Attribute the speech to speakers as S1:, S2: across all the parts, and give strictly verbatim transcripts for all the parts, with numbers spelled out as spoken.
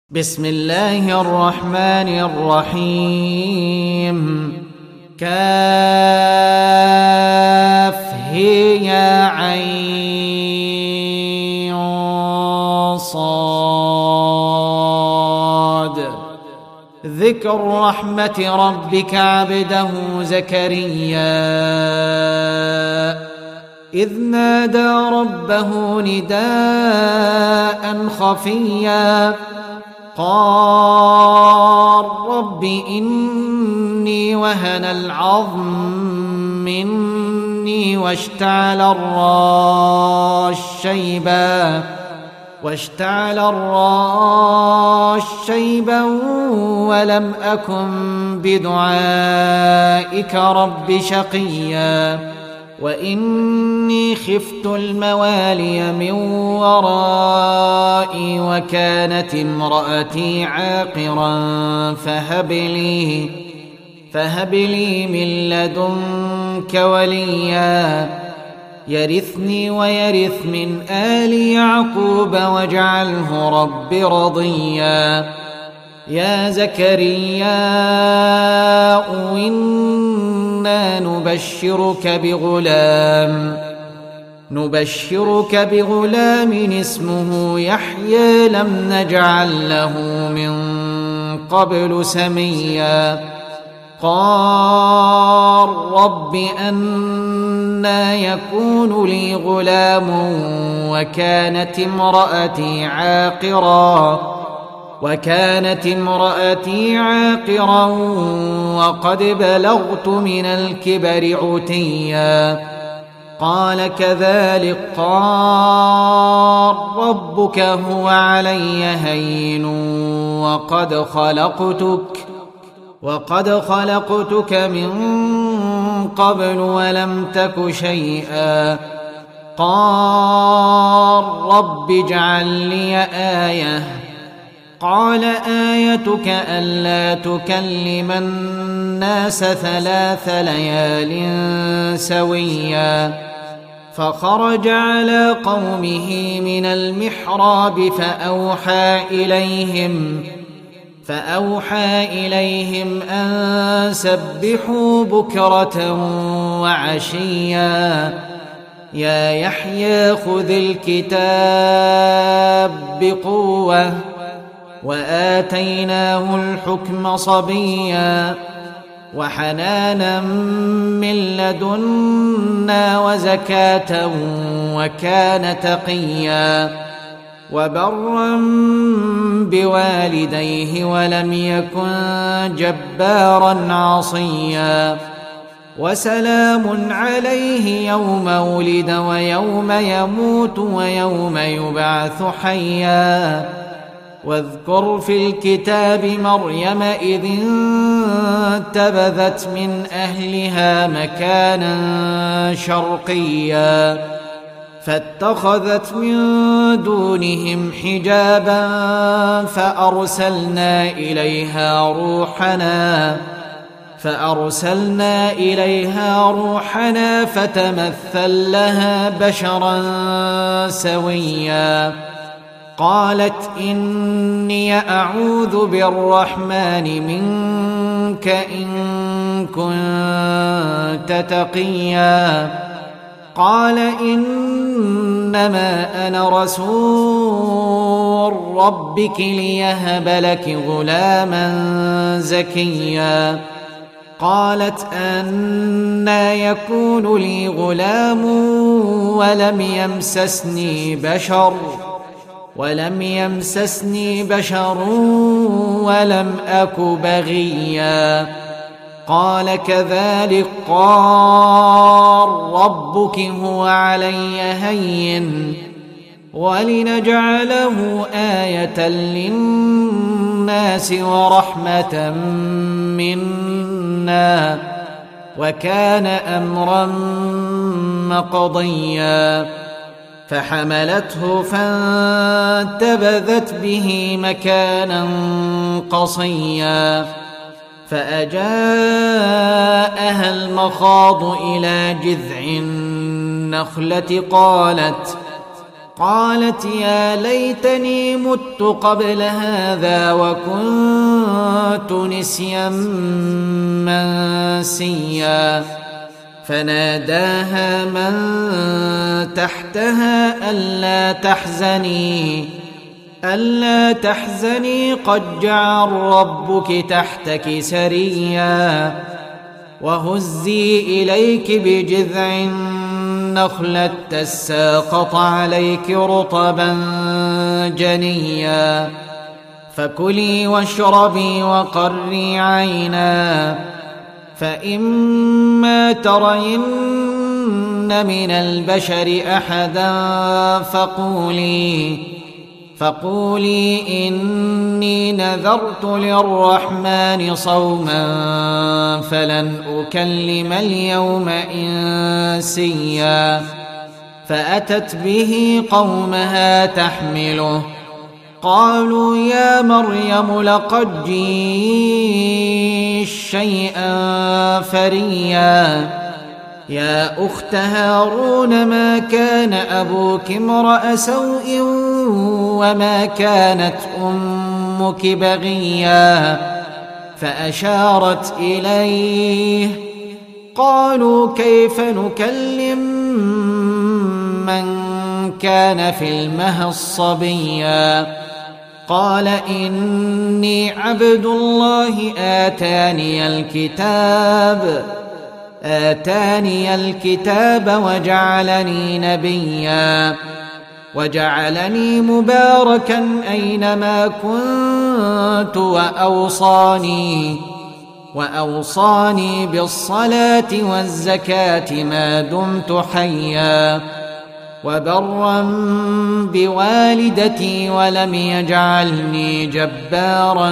S1: بسم الله الرحمن الرحيم. كاف هي عين صاد. ذكر رحمة ربك عبده زكريا إذ نادى ربه نداء خفيا قال رب إني وهن العظم مني واشتعل الراس شيبا واشتعل الراس شيبا ولم أكن بدعائك رب شقيا وإني خفت الموالي من ورائي وكانت امرأتي عاقرا فهب لي فهب لي من لدنك وليا يرثني ويرث من آل يعقوب واجعله رب رضيا. يا زكريا إنا نبشرك بغلام نبشرك بغلام اسمه يحيى لم نجعل له من قبل سميا. قال رب أنى يكون لي غلام وكانت امرأتي عاقرا وكانت امرأتي عاقرا وقد بلغت من الكبر عتيا. قال كذلك قال ربك هو علي هين وقد خلقتك وقد خلقتك من قبل ولم تك شيئا. قال رب اجعل لي آية قال آيتك ألا تكلم الناس ثلاث ليال سويا. فخرج على قومه من المحراب فأوحى إليهم فأوحى إليهم أن سبحوا بكرة وعشيا. يا يحيى خذ الكتاب بقوة وآتيناه الحكم صبيا وحنانا من لدنا وزكاة وكان تقيا وبرا بوالديه ولم يكن جبارا عصيا. وسلام عليه يوم ولد ويوم يموت ويوم يبعث حيا. واذكر في الكتاب مريم إذ انتبذت من أهلها مكانا شرقيا فاتخذت من دونهم حجابا فأرسلنا إليها روحنا فأرسلنا إليها روحنا فتمثل لها بشرا سويا. قالت إني أعوذ بالرحمن منك إن كنت تقيا. قال إنما أنا رسول ربك ليهب لك غلاما زكيا. قالت أنى يكون لي غلام ولم يمسسني بشر ولم يمسسني بشر ولم أك بغيا. قال كذلك قال ربك هو علي هين ولنجعله آية للناس ورحمة منا وكان أمرا مقضيا. فحملته فانتبذت به مكانا قصيا فأجاءها المخاض إلى جذع النخلة قالت قالت يا ليتني مت قبل هذا وكنت نسيا منسيا فناداها من تحتها ألا تحزني ألا تحزني قد جعل ربك تحتك سريا وهزي إليك بجذع النخلة تساقط عليك رطبا جنيا فكلي واشربي وقري عينا فإما ترين من البشر أحدا فقولي فقولي إني نذرت للرحمن صوما فلن أكلم اليوم إنسيا فأتت به قومها تحمله قالوا يا مريم لقد جئت شيئا فريا يا أخت هارون ما كان أبوك امرأ سوء وما كانت أمك بغيا فأشارت إليه قالوا كيف نكلم من كان في المهد صبيا قال إني عبد الله آتاني الكتاب آتاني الكتاب وجعلني نبيا وجعلني مباركا أينما كنت وأوصاني وأوصاني بالصلاة والزكاة ما دمت حيا وبرا بوالدتي ولم يجعلني جبارا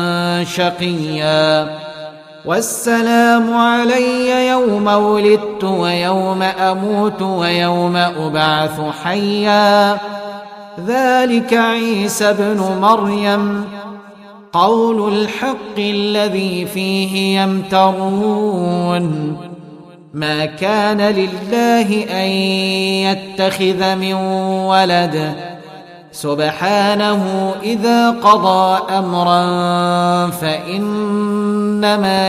S1: شقيا والسلام علي يوم ولدت ويوم أموت ويوم أبعث حيا ذلك عيسى ابن مريم قول الحق الذي فيه يمترون ما كان لله أن يتخذ من ولد سبحانه إذا قضى أمرا فإنما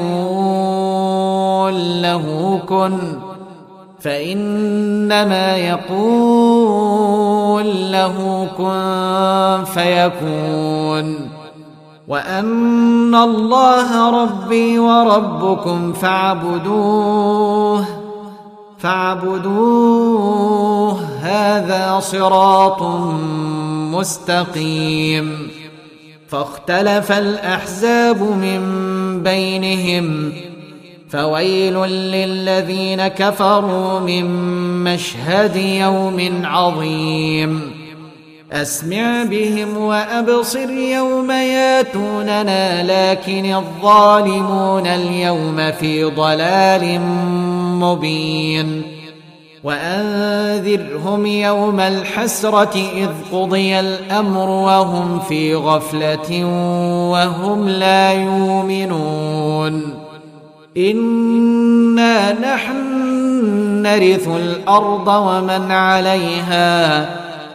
S1: يقول له كن فإنما يقول له كن فيكون وأن الله ربي وربكم فاعبدوه فاعبدوه هذا صراط مستقيم فاختلف الأحزاب من بينهم فويل للذين كفروا من مشهد يوم عظيم أسمع بهم وأبصر يوم ياتوننا لكن الظالمون اليوم في ضلال مبين وأنذرهم يوم الحسرة إذ قضي الأمر وهم في غفلة وهم لا يؤمنون إنا نحن نرث الأرض ومن عليها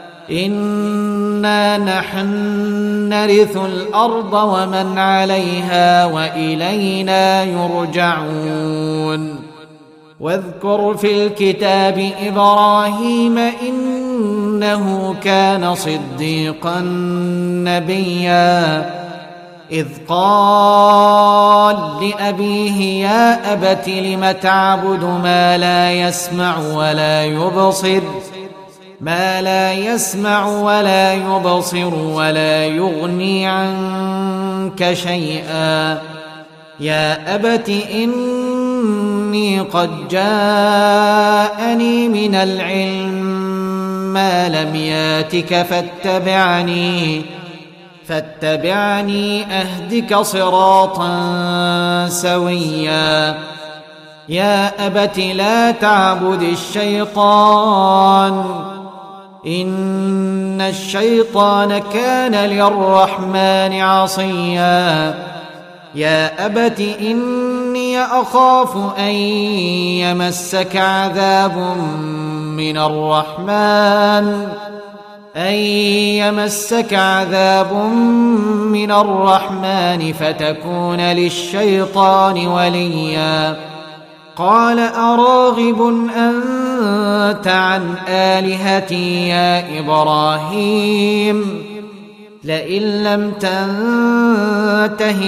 S1: إنا نحن نرث الأرض ومن عليها وإلينا يرجعون واذكر في الكتاب إبراهيم إنه كان صديقا نبيا إذ قال لأبيه يا أبت لم تعبد ما لا يسمع ولا يبصر ما لا يسمع ولا يبصر ولا يغني عنك شيئا يا أبت إني قد جاءني من العلم ما لم ياتك فاتبعني فاتبعني أهدك صراطا سويا يا أبت لا تعبد الشيطان إن الشيطان كان للرحمن عصيا يا أبت إني أخاف أن يمسك عذاب من الرحمن أن يمسك عذاب من الرحمن فتكون للشيطان وليا قال أراغب أنت عن آلهتي يا إبراهيم لئن لم تنته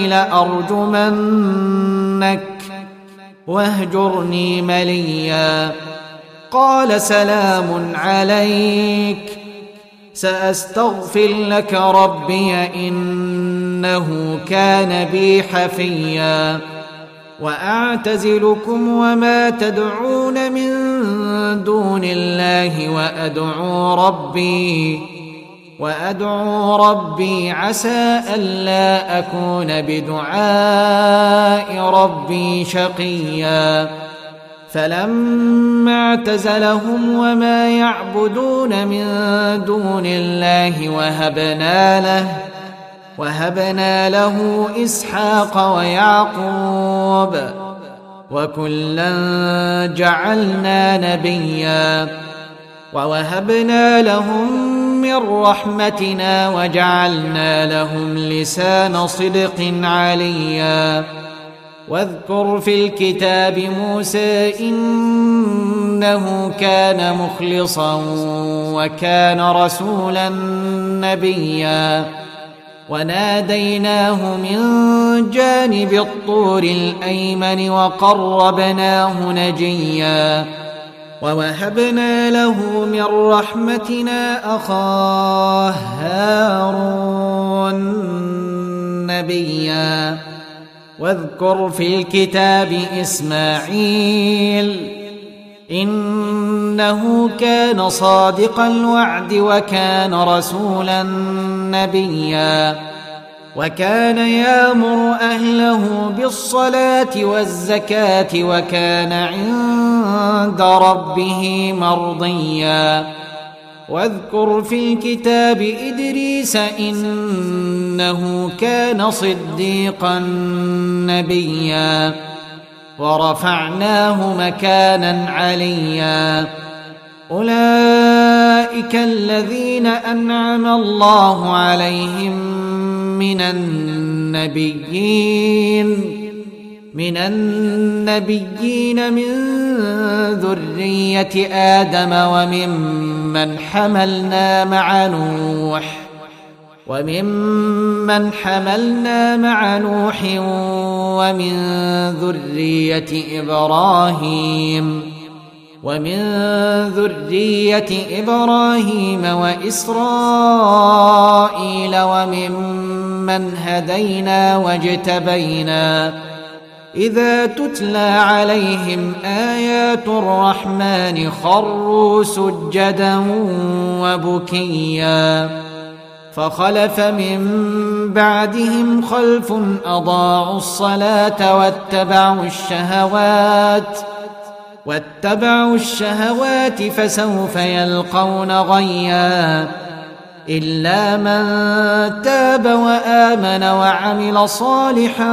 S1: لأرجمنك واهجرني مليا قال سلام عليك سأستغفر لك ربي إنه كان بي حفيا وأعتزلكم وما تدعون من دون الله وأدعو ربي وأدعو ربي عسى ألا أكون بدعاء ربي شقيا فلما اعتزلهم وما يعبدون من دون الله وهبنا له وهبنا له إسحاق ويعقوب وكلا جعلنا نبيا ووهبنا لهم من رحمتنا وجعلنا لهم لسان صدق عليا واذكر في الكتاب موسى إنه كان مخلصا وكان رسولا نبيا وناديناه من جانب الطور الأيمن وقربناه نجيا ووهبنا له من رحمتنا أخاه هارون نبيا واذكر في الكتاب إسماعيل إنه كان صادق الوعد وكان رسولا نبيا وكان يأمر أهله بالصلاة والزكاة وكان عند ربه مرضيا واذكر في الكتاب إدريس إنه كان صديقا نبيا ورفعناه مكانا عليا أولئك الذين أنعم الله عليهم من النبيين من النبيين من ذرية آدم وممن حملنا مع نوح وممن حملنا مع نوح ومن ذرية إبراهيم ومن ذرية إبراهيم وإسرائيل وممن هدينا واجتبينا إذا تتلى عليهم آيات الرحمن خروا سجدا وبكيا فخلف من بعدهم خلف أضاعوا الصلاة واتبعوا الشهوات واتبعوا الشهوات فسوف يلقون غيا إلا من تاب وآمن وعمل صالحا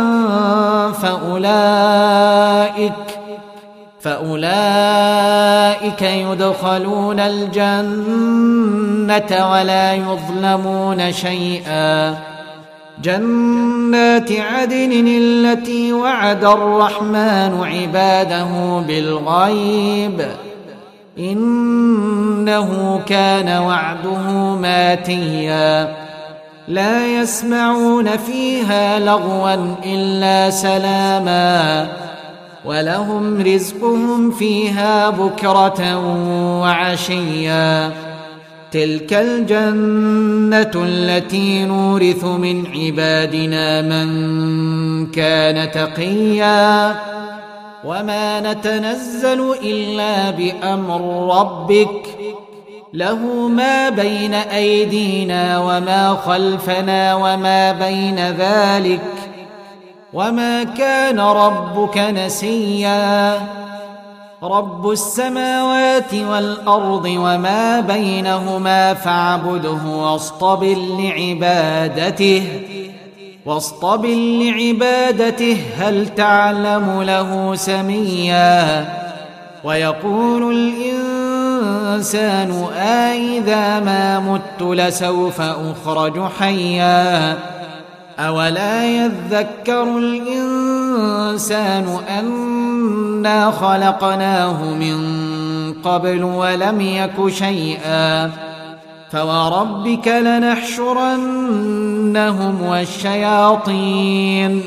S1: فأولئك فأولئك يدخلون الجنة ولا يظلمون شيئا جنات عدن التي وعد الرحمن عباده بالغيب إنه كان وعده ماتيا لا يسمعون فيها لغوا إلا سلاما ولهم رزقهم فيها بكرة وعشيا تلك الجنة التي نورث من عبادنا من كان تقيا وما نتنزل إلا بأمر ربك له ما بين أيدينا وما خلفنا وما بين ذلك وما كان ربك نسيا رب السماوات والأرض وما بينهما فاعبده واصطبر لعبادته واصطبر لعبادته هل تعلم له سميا ويقول الإنسان الإنسان أإذا ما مت لسوف أخرج حيا أولا يذكر الإنسان أنا خلقناه من قبل ولم يك شيئا فوربك لنحشرنهم والشياطين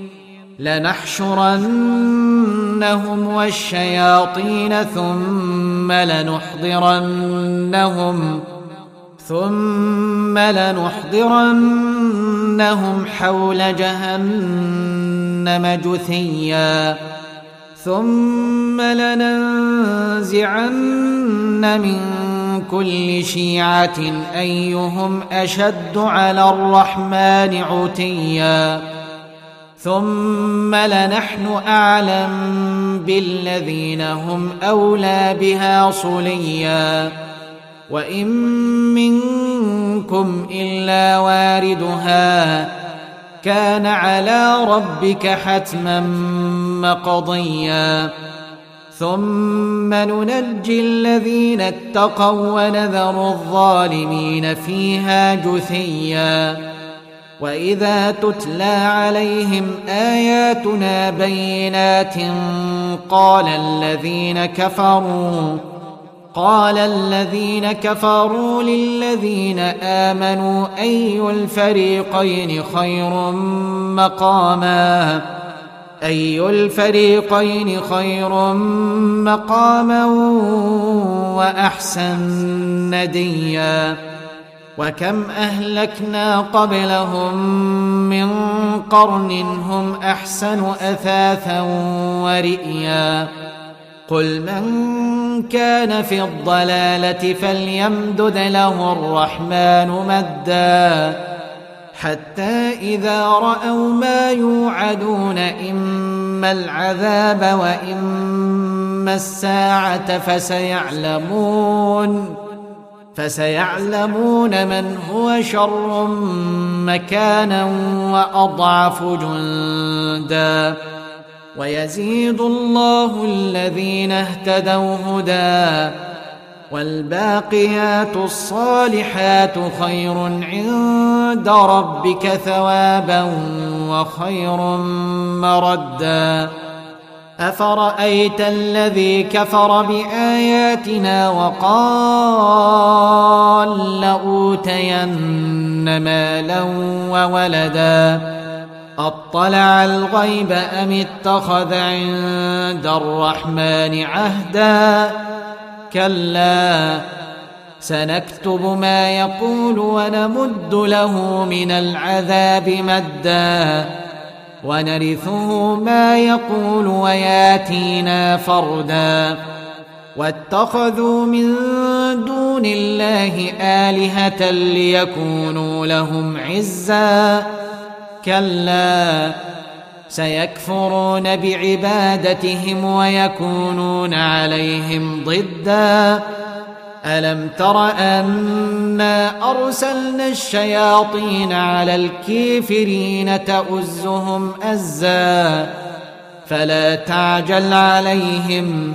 S1: لنحشرنهم والشياطين ثم لنحضرنهم ثم لنحضرنهم حول جهنم جثيا ثم لننزعن من كل شيعة أيهم أشد على الرحمن عتيا ثم لنحن أعلم بالذين هم أولى بها صليا وإن منكم إلا واردها كان على ربك حتما مقضيا ثم ننجي الذين اتقوا ونذر الظالمين فيها جثيا وإذا تتلى عليهم آياتنا بينات قال الذين كفروا قال الذين كفروا للذين آمنوا أي الفريقين خير مقاما أي الفريقين خير مقاما وأحسن نديا وكم أهلكنا قبلهم من قرن هم أحسن أثاثا ورئيا قل من كان في الضلالة فليمدد له الرحمن مدا حتى إذا رأوا ما يوعدون إما العذاب وإما الساعة فسيعلمون فسيعلمون من هو شر مكانا وأضعف جندا ويزيد الله الذين اهتدوا هدى والباقيات الصالحات خير عند ربك ثوابا وخير مردا أفرأيت الذي كفر بآياتنا وقال لأوتين مالا وولدا أطلع الغيب أم اتخذ عند الرحمن عهدا كلا سنكتب ما يقول ونمد له من العذاب مدا ونرثه ما يقول وياتينا فردا واتخذوا من دون الله آلهة ليكونوا لهم عزا كلا سيكفرون بعبادتهم ويكونون عليهم ضدا ألم تر أنا أرسلنا الشياطين على الكافرين تؤزهم أزا فلا تعجل عليهم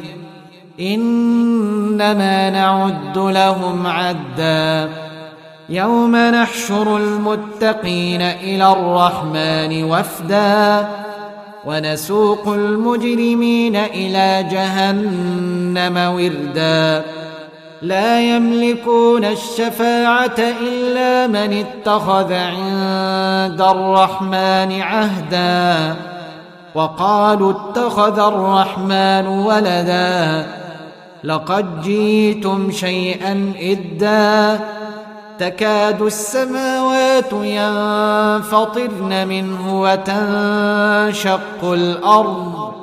S1: إنما نعد لهم عدا يوم نحشر المتقين إلى الرحمن وفدا ونسوق المجرمين إلى جهنم وردا لا يملكون الشفاعة إلا من اتخذ عند الرحمن عهدا وقالوا اتخذ الرحمن ولدا لقد جئتم شيئا إدا تكاد السماوات ينفطرن منه وتنشق الأرض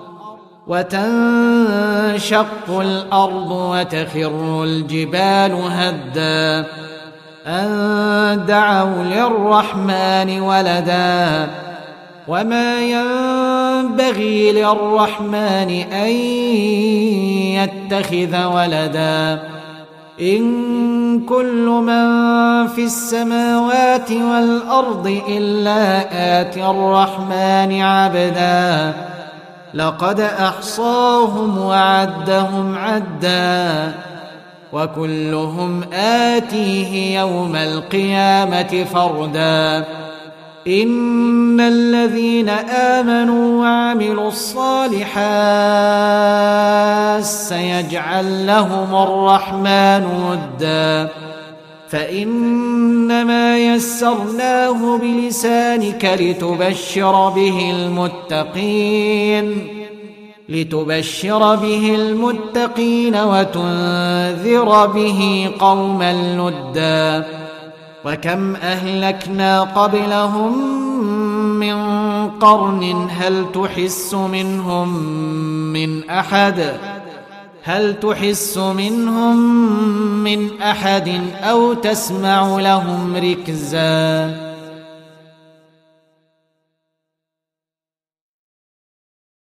S1: وتنشق الأرض وتخر الجبال هدا أن دعوا للرحمن ولدا وما ينبغي للرحمن أن يتخذ ولدا إن كل من في السماوات والأرض إلا آتي الرحمن عبدا لقد أحصاهم وعدهم عدا وكلهم آتيه يوم القيامة فردا إن الذين آمنوا وعملوا الصالحات سيجعل لهم الرحمن ودا فإنما يسرناه بلسانك لتبشر به المتقين لتبشر به المتقين وتنذر به قوما لدا وكم أهلكنا قبلهم من قرن هل تحس منهم من أحد هل تحس منهم من أحد أو تسمع لهم ركزا